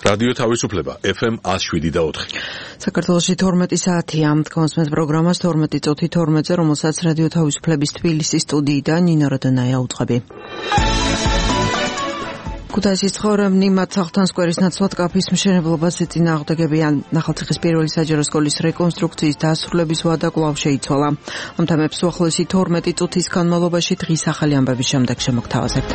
რადიო თავისუფლება FM 107.4. საქართველოში 12 საათია. კონსმეთ პროგრამას 12 წუთი 12-ზე, რომელსაც რადიო თავისუფლების თბილისის სტუდიიდან ნინო როდანაია უწყები. ქუთაისის ცხოვრებნი მათ სახლთან სკვერის ნაცვლად კაფის მშენებლობაზე წინააღმდეგებიან. ახალციხის პირველი საჯარო სკოლის რეკონსტრუქციის დასრულების ვადა კვლავ შეიცვალა. ამ თემებს უახლოესი 12 წუთის განმავლობაში დღის ახალი ამბების შემდეგ შემოგთავაზებთ.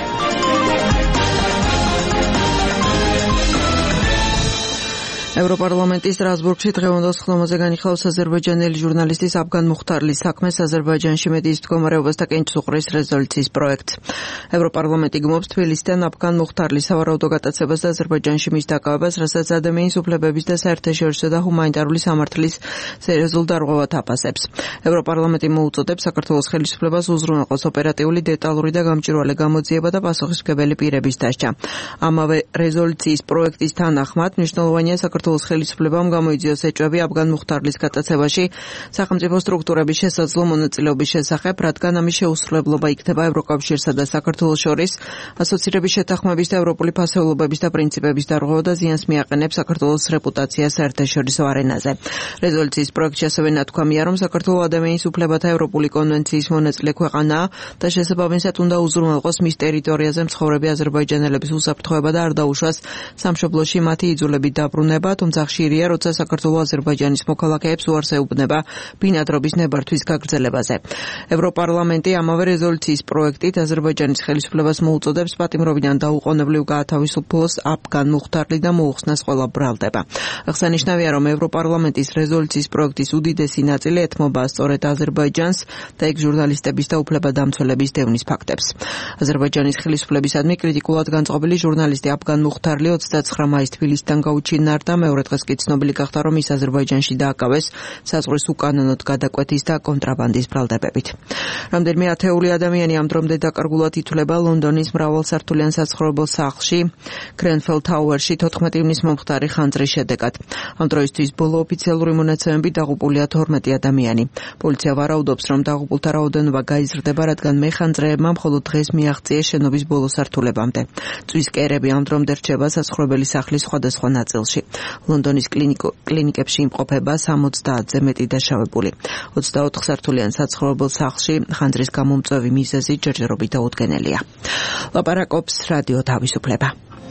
ევროპარლამენტის სტრასბურგში დღევანდელ სხდომაზე განიხილავს აზერბაიჯანელი ჟურნალისტის აფგან მუხტარლის საქმეს აზერბაიჯანში მედიის მდგომარეობას და კენჭს უყრის რეზოლუციის პროექტს. ევროპარლამენტი გმობს თბილისიდან აფგან მუხტარლის სავარაუდო გატაცებას და აზერბაიჯანში მის დაკავებას, რასაც ადამიანის უფლებების და საერთაშორისო და ჰუმანიტარული სამართლის სერიოზულ დარღვევად აფასებს. ევროპარლამენტი მოუწოდებს საქართველოს ხელისუფლებას უზრუნველყოს ოპერატიული, დეტალური და გამჭვირვალე გამოძიება და პასუხისმგებელი პირების დასჯა. ამავე რეზოლუციის პროექტის თანახმად მნიშვნელოვანია საქართველოს ხელისუფლებამ გამოიძიოს ეჭვები აფგან მუხტარლის გატაცებაში სახელმწიფო სტრუქტურების შესაძლო მონაწილეობის შესახებ, რადგან ამის შეუსრულებლობა იქნება ევროკავშირსა და საქართველოს შორის ასოცირების შეთანხმების და ევროპული ფასეულობების და პრინციპების დარღვევა და ზიანს მიაყენებს საქართველოს რეპუტაციას საერთაშორისო არენაზე. რეზოლუციის პროექტში ასევე ნათქვამია, რომ საქართველოს ადამიანის უფლებათა ევროპული კონვენციის მონაწილე ქვეყანაა და შესაბამისად უნდა უზრუნველყოს მის ტერიტორიაზე მცხოვრები აზერბაიჯანელების უსაფრთხოება და არ დაუშვას სამშობლოში მათი იძულებით დაბრუნება, თუმცა ხშირია, როცა საქართველოს აზერბაიჯანის მოქალაქეებს უარს ეუბნება ბინადრობის ნებართვის გაგრძელებაზე. ევროპარლამენტი ამავე რეზოლუციის პროექტით აზერბაიჯანის ხელისუფლებას მოუწოდებს პატიმრობიდან დაუყოვნებლივ გაათავისუფლოს აფგან მუხტარლი და მოუხსნას ყველა ბრალდება. აღსანიშნავია, რომ ევროპარლამენტის რეზოლუციის პროექტის უდიდესი ნაწილი ეთმობა სწორედ აზერბაიჯანს და იქ ჟურნალისტების და უფლებადამცველების დევნის ფაქტებს. აზერბაიჯანის ხელისუფლებისადმი კრიტიკულად განწყობილი ჟურნალისტი აფგან მუხტარლი 29 მაისს თბილისიდან გაუჩინარდა. მეორე დღეს კი ცნობილი გახდა, რომ ის აზერბაიჯანში დააკავეს საზღვრის უკანონოდ გადაკვეთის და კონტრაბანდის ბრალდებებით. რამდენიმე ათეული ადამიანი ამ დრომდე დაკარგულად ითვლება ლონდონის მრავალსართულიან საცხოვრებელ სახლში გრენფელ თაუერში 14 ივნის მომხდარი ხანძრის შედეგად. ამ დროისთვის ბოლო ოფიციალური მონაცემებით დაღუპულია 12 ადამიანი. პოლიცია ვარაუდობს, რომ დაღუპულთა რაოდენობა გაიზრდება, რადგან მეხანძრეებმა მხოლოდ დღეს მიაღწიეს შენობის ბოლო სართულებამდე. წვის კერები ამ დრომდე რჩება საცხოვრებელი სახლის სხვადასხვა ნაწილში. ლონდონის კლინიკებში იმყოფება 60-ზე მეტი დაშავებული. 24 სართულიან საცხოვრებელ სახლში ხანძრის გამომწვევი მიზეზი ჯერჯერობით დაუდგენელია. ლაპარაკობს რადიო თავისუფლება.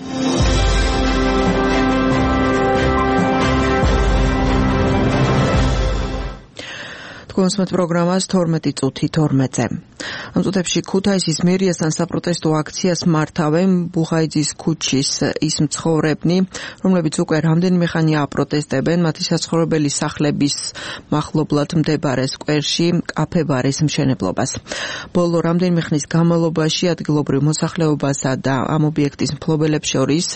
კონსმეთ პროგრამას 12 წუთი 12-ზე. ამ წუთებში ქუთაისის მერიასთან საპროტესტო აქციას მართავენ ბუხაიძის ქუჩის ის მცხოვრებნი, რომლებიც უკვე რამდენიმე ხანია აპროტესტებენ მათი საცხოვრებელი სახლების მახლობლად მდებარე სკვერში კაფე-ბარის მშენებლობას. ბოლო რამდენიმე ხნის განმავლობაში ადგილობრივ მოსახლეობასა და ამ ობიექტის მფლობელებს შორის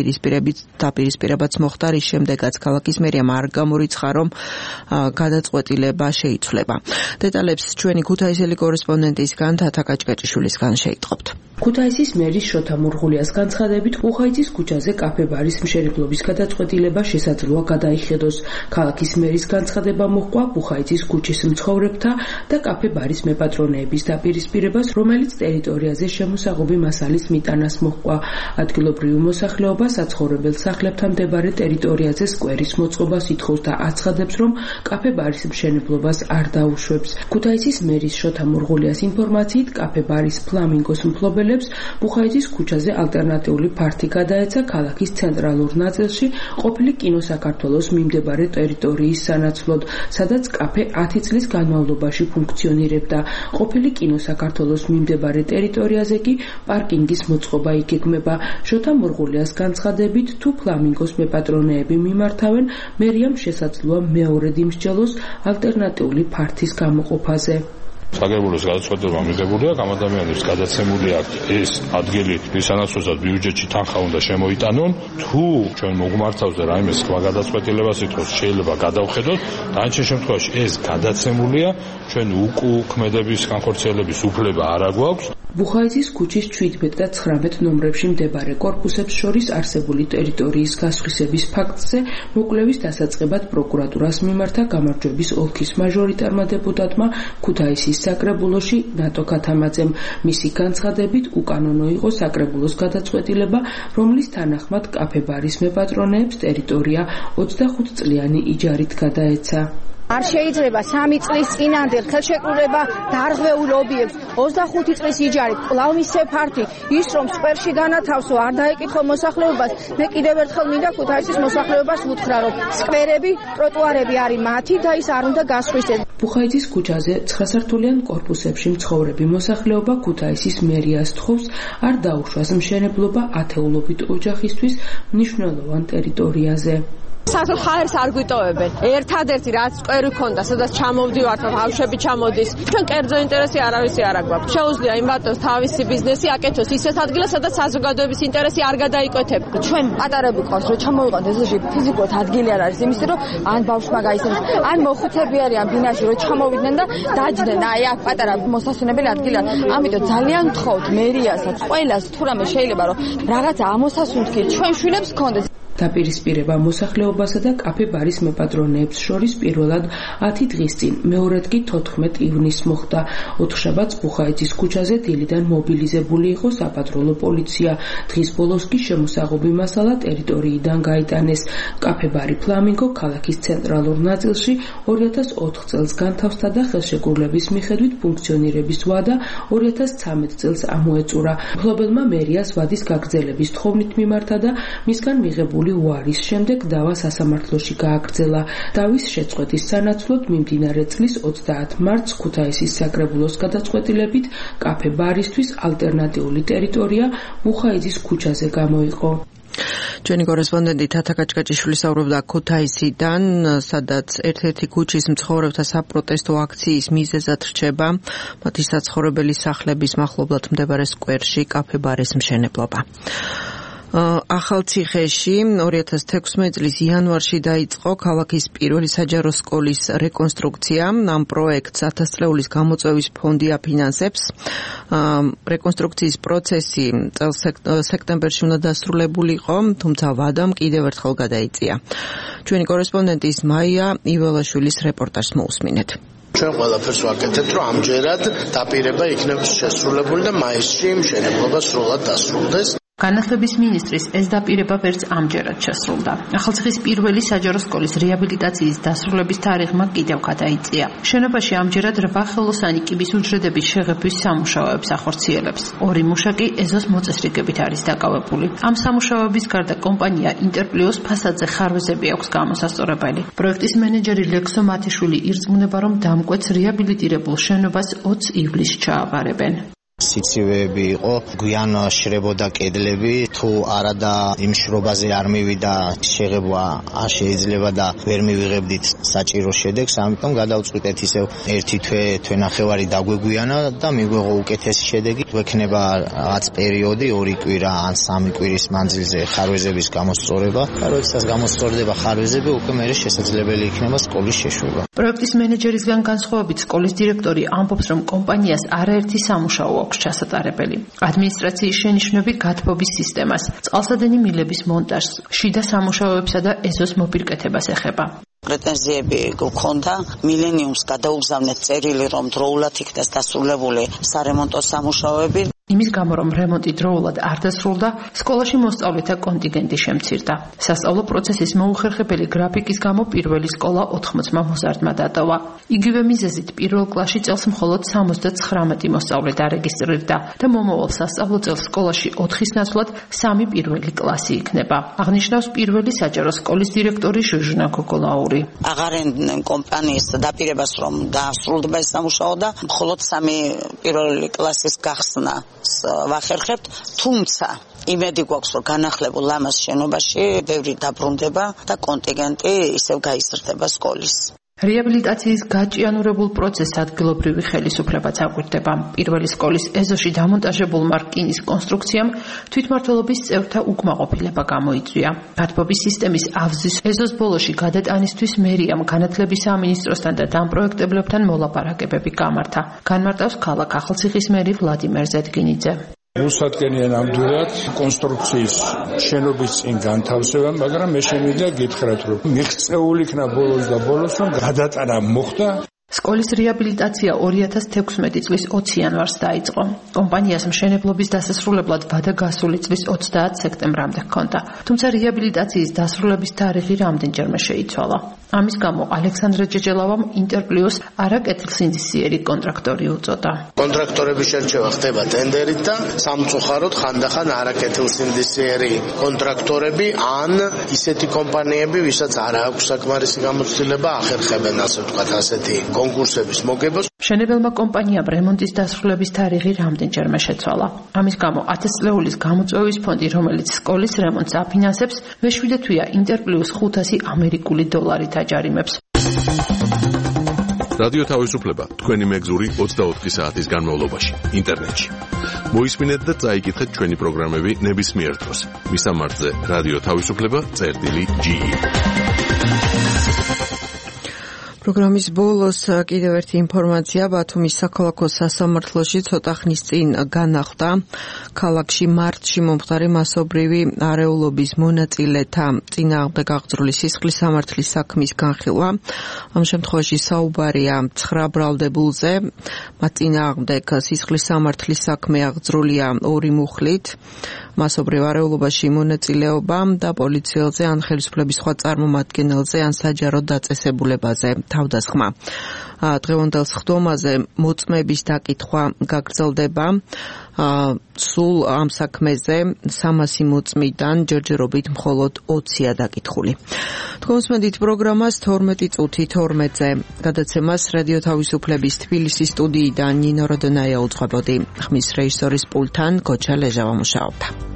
დაპირისპირებაც მოხდა, რის შემდეგაც ქალაქის მერიამ არ გამორიცხა, რომ გადაწყვეტილება შეიცვალა. დეტალებს ჩვენი ქუთაისელი კორესპონდენტისგან თათა კაჭკაჭიშვილისგან შეიტყობთ. ქუთაისის მერის შოთა მურღულიას განცხადებით, ბუხაიძის ქუჩაზე კაფე-ბარის მშენებლობის გადაწყვეტილება შესაძლოა გადაიხედოს. ქალაქის მერის განცხადება მოჰყვა ბუხაიძის ქუჩის მცხოვრებთა და კაფე-ბარის მეპატრონეების დაპირისპირებას, რომელიც ტერიტორიაზე შემოსაღობი მასალის მიტანას მოჰყვა. ადგილობრივი მოსახლეობა საცხოვრებელ სახლებთან მდებარე ტერიტორიაზე სკვერის მოწყობას ითხოვს და აცხადებს, რომ კაფე-ბარის მშენებლობას არ დაუშვებს. ქუთაისის მერის შოთა მურღულიას ინფორმაციით, კაფე-ბარის ფლამინგოს მფლობელებს ბუხაიძის ქუჩაზე ალტერნატიული ფართი გადაეცა ქალაქის ცენტრალურ ნაწილში ყოფილი კინო საქართველოს მიმდებარე ტერიტორიის სანაცვლოდ, სადაც კაფე 10 წლის განმავლობაში ფუნქციონირებდა. ყოფილი კინო საქართველოს მიმდებარე ტერიტორიაზე კი პარკინგის მოწყობა იგეგმება. შოთა მურღულიას განცხადებით, თუ ფლამინგოს მეპატრონეები მიმართავენ, მერიამ შესაძლოა მეორედ იმსჯელოს ალტერნატიული ფართის გამოყოფაზე. საგებულოს გადაწყვეტილება მიღებულია, ამ ადამიანებს გადაცემული აქვს ეს ადგილი, რის სანაცვლოდ ბიუჯეტში თანხა უნდა შემოიტანონ. თუ ჩვენ მოგმართავზე რაიმე სხვა გადაწყვეტილებას ითხოვს, შეიძლება გადავხედოთ. დანარჩენ შემთხვევაში ეს გადაცემულია, ჩვენ უკუქმედების განხორციელების უფლება არ აგვაქვს. ბუხაიძის ქუჩის 17 და 19 ნომრებში მდებარე კორპუსებს შორის არსებული ტერიტორიის გასხვისების ფაქტზე მოკვლევის დასაწყებად პროკურატურას მიმართა გამარჯვების ოლქის მაჟორიტარმა დეპუტატმა ქუთაისის საკრებულოში ნატო ქათამაძემ. მისი განცხადებით უკანონო იყო საკრებულოს გადაწყვეტილება, რომლის თანახმად კაფე-ბარის მეპატრონეებს ტერიტორია 25 წლიანი იჯარით გადაეცა. არ შეიძლება 3 წლის წინანდელ ხელშეკრულება დარღვეულ ობიექტს 25 წლის იჯარით კვლავ მისცე ფართი ის რომ სკვერში განათავსო არ დაეკითხო მოსახლეობას მე კიდევ ერთხელ მინდა ქუთაისის მოსახლეობას უთხრა რომ სკვერები ტროტუარები არის მათი და ის არ უნდა გასხვისდეს. ბუხაიძის ქუჩაზე 9-სართულიან კორპუსებში მცხოვრები მოსახლეობა ქუთაისის მერიას თხოვს არ დაუშვას მშენებლობა ათეულობით ოჯახისთვის მნიშვნელოვან ტერიტორიაზე. საერთოდ ხარებს არ გვიტოვებენ. ერთადერთი რაც სკვერი ქონდა, სადაც ჩამოვდივართ, ბავშვები ჩამოდის. ჩვენ კერძო ინტერესი არავისი არ აქვს. შეუძლია იმ ბატონს თავისი ბიზნესი აკეთოს ისეთ ადგილას, სადაც საზოგადოების ინტერესი არ გადაიკვეთება. ჩვენ პატარები ყავს, რომ ჩამოვიყოთ ეზოში ფიზიკურად ადგილი არ არის, იმისთვის რომ ან ბავშვმა გაისმის, ან მოხუცები არიან ბინაში, რომ ჩამოვიდნენ და დაჯდნენ. აი აქ პატარა მოსასვენებელი ადგილია. ამიტომ ძალიან გთხოვთ მერიასაც, ყველას თუ რამე შეიძლება რომ რაღაცა ამოსასუნთქი ჩვენ შვილებს გქონდეს. დაპირისპირება მოსახლეობასა და კაფე-ბარის მეპატრონეებს შორის პირველად 10 დღის წინ, მეორედ კი 14 ივნისს მოხდა. ოთხშაბათს ბუხაიძის ქუჩაზე დილიდან მობილიზებული იყო საპატრულო პოლიცია. დღის ბოლოს კი შემოსაღობი მასალა ტერიტორიიდან გაიტანეს. კაფე-ბარი ფლამინგო ქალაქის ცენტრალურ ნაწილში 2004 წელს განთავსდა და ხელშეკრულების მიხედვით ფუნქციონირების ვადა 2013 წელს ამოეწურა. მფლობელმა მერიას ვადის გაგრძელების თხოვნით მიმართა და მისგან მიღებული უარის შემდეგ დავა სასამართლოში გააგრძელა. დავის შეწყვეტის სანაცვლოდ მიმდინარე წლის 30 მარტს ქუთაისის საკრებულოს გადაწყვეტილებით კაფე-ბარისთვის ალტერნატიული ტერიტორია ბუხაიძის ქუჩაზე გამოიყო. ჩვენი კორესპონდენტი თათა კაჭკაჭიშვილი საუბრობდა ქუთაისიდან, სადაც ერთ-ერთი ქუჩის მცხოვრებთა საპროტესტო აქციის მიზეზად რჩება მათი საცხოვრებელი სახლების მახლობლად მდებარე სკვერში კაფე-ბარის მშენებლობა. ახალციხეში 2016 წლის იანვარში დაიწყო ქალაქის პირველი საჯარო სკოლის რეკონსტრუქცია. ამ პროექტს 1000 წლეულის გამოწვევის ფონდი აფინანსებს. რეკონსტრუქციის პროცესი წელს სექტემბერში უნდა დასრულებულიყო, თუმცა ვადამ კიდევ ერთხელ გადაიწია. ჩვენი კორესპონდენტი მაია იველაშვილის რეპორტაჟს მოусმინეთ. ჩვენ ყველაფერს ვაკეთებთ, რომ ამჯერად დაპირება იქნება შესრულებული და მაისში მშენებლობა სრულად დასრულდეს. განათლების მინისტრის ეს დაპირება ვერც ამჯერად შესრულდა. ახალციხის პირველი საჯარო სკოლის რეაბილიტაციის დასრულების თარიღმა კიდევ გადაიწია. შენობაში ამჯერად 8 ხელოსანი კიბის უჯრედების შეღებვის სამუშაოებს ახორციელებს. 2 მუშაკი ეზოს მოწესრიგებით არის დაკავებული. ამ სამუშაოების გარდა კომპანია ინტერპლიოს ფასადზე ხარვეზები აქვს გამოსასწორებელი. პროექტის მენეჯერი ლექსო მათიშვილი ირწმუნება, რომ დამკვეთს რეაბილიტირებულ შენობას 20 ივლისს ჩააბარებენ. სიცივეები იყო, გვიან შრებოდა კედლები, თუ არა და იმ შრობაზე არ მივიდა შეღებვა არ შეიძლება და ვერ მივიღებდით საჭირო შედეგს, ამიტომ გადავწყვიტეთ ისევ 1 თვე ნახევარი დაგვეგვიანა და მიგვეღო უკეთესი შედეგი. გვექნება რაღაც პერიოდი 2 კვირა ან 3 კვირის მანძილზე ხარვეზების გამოსწორება. როდესაც გამოსწორდება ხარვეზები, უკვე მერე შესაძლებელი იქნება სკოლის შეშვება. პროექტის მენეჯერისგან განსხვავებით სკოლის დირექტორი ამბობს, რომ კომპანიას არაერთი სამუშაო აქვს ჩასატარებელი. ადმინისტრაციის შენიშვნები გათბობის სისტემას, წყალსადენი მილების მონტაჟს, შიდა სამუშაოებსა და ეზოს მოპირკეთებას ეხება. პრეტენზიები გქონდა მილენიუმს გადაუგზავნეთ წერილი, რომ დროულად იქნეს დასრულებული სარემონტო სამუშაოები. იმის გამო, რომ რემონტი დროულად არ დასრულდა, სკოლაში მოსწავლეთა კონტინგენტი შემცირდა. სასწავლო პროცესის მოუხერხებელი გრაფიკის გამო პირველი სკოლა 80-მა მოზარდმა დატოვა. იგივე მიზეზით პირველ კლასში წელს მხოლოდ 79 მოსწავლე დარეგისტრირდა და მომავალ სასწავლო წელს სკოლაში 4-ის ნაცვლად 3 პირველი კლასი იქნება. აღნიშნავს პირველი საჯარო სკოლის დირექტორი ჟუჟნა კოკოლაური. აღარენ კომპანიის დაპირებას, რომ დასრულდება ეს სამუშაო და მხოლოდ 3 პირველი კლასის გახსნა ვახერხებთ, თუმცა იმედი გვაქვს, რომ განახლებულ ამას შენობაში ბევრი დაბრუნდება და კონტინგენტი ისევ გაიზრდება სკოლის. რეაბილიტაციის გაჭიანურებულ პროცესს ადგილობრივი ხელისუფლებაც აკვირდება. პირველი სკოლის ეზოში დამონტაჟებულმა რკინის კონსტრუქციამ თვითმმართველობის წევრთა უკმაყოფილება გამოიწვია. გათბობის სისტემის ავზის ეზოს ბოლოში გადატანისთვის მერიამ განათლების სამინისტროსთან და დამპროექტებლებთან მოლაპარაკებები გამართა. განმარტავს ქალაქ ახალციხის მერი ვლადიმერ ზედგინიძე. რუსათკენია ნამდვილად კონსტრუქციის შენობის წინ განთავსება, მაგრამ მე შემიძლია გითხრათ, რომ მიღწეული იქნა ბოლოს და ბოლოს, რომ გადატანა მოხდა. სკოლის რეაბილიტაცია 2016 წლის 20 იანვარს დაიწყო. კომპანიას მშენებლობის დასასრულებლად ვადა გასული წლის 30 სექტემბრამდე ჰქონდა. თუმცა რეაბილიტაციის დასრულების თარიღი რამდენჯერმე შეიცვალა. ამის გამო ალექსანდრე ჯეჯელავამ ინტერპლიუს არაკეთილსინდისიერი კონტრაქტორი უწოდა. კონტრაქტორების შერჩევა ხდება ტენდერით და სამწუხაროდ ხანდახან არაკეთილსინდისიერი კონტრაქტორები ან ისეთი კომპანიები, ვისაც არ აქვს საკმარისი გამოცდილება, ახერხებენ ასე ვთქვათ ასეთი კონკურსების მოგებას. მშენებელმა კომპანიამ რემონტის დასრულების თარიღი რამდენჯერმე შეცვალა. ამის გამო 1000 წლეულის გამოწვევის ფონდი, რომელიც სკოლის რემონტს აფინანსებს, მეშვიდე თვეა ინტერპლიუს 500 ამერიკული დოლარით აჯარიმებს. რადიო თავისუფლება თქვენი მეგზური 24 საათის განმავლობაში ინტერნეტში. მოისმინეთ და წაიკითხეთ ჩვენი პროგრამები ნებისმიერ დროს. მისამართზე რადიო თავისუფლება.ge. პროგრამის ბოლოს კიდევ ერთი ინფორმაცია. ბათუმის საქალაქო სასამართლოში ცოტა ხნის წინ განახლდა ქალაქში მარტში მომხდარი მასობრივი არეულობის მონაწილეთა წინააღმდეგ აღძრული სისხლის სამართლის საქმის განხილვა. ამ შემთხვევაში საუბარია 9 ბრალდებულზე. მათ წინააღმდეგ სისხლის სამართლის საქმე აღძრულია 2 მუხლით. მასობრივ არეულობაში მონაწილეობა და პოლიციელზე ან ხელისუფლების სხვა წარმომადგენელზე ან საჯარო დაწესებულებაზე თავდასხმა. დღევანდელ სხდომაზე მოწმების დაკითხვა გაგრძელდება. სულ ამ საქმეზე 300 მოწმიდან ჯერჯერობით მხოლოდ 20-ია დაკითხული. თქვენ უსმენთ პროგრამას 12 წუთი 12-ზე. გადაცემას რადიო თავისუფლების თბილისის სტუდიიდან ნინო როდონაია უძღვებოდი. ხმის რეჟისორის პულტთან გოჩა ლეჟავა მუშაობდა.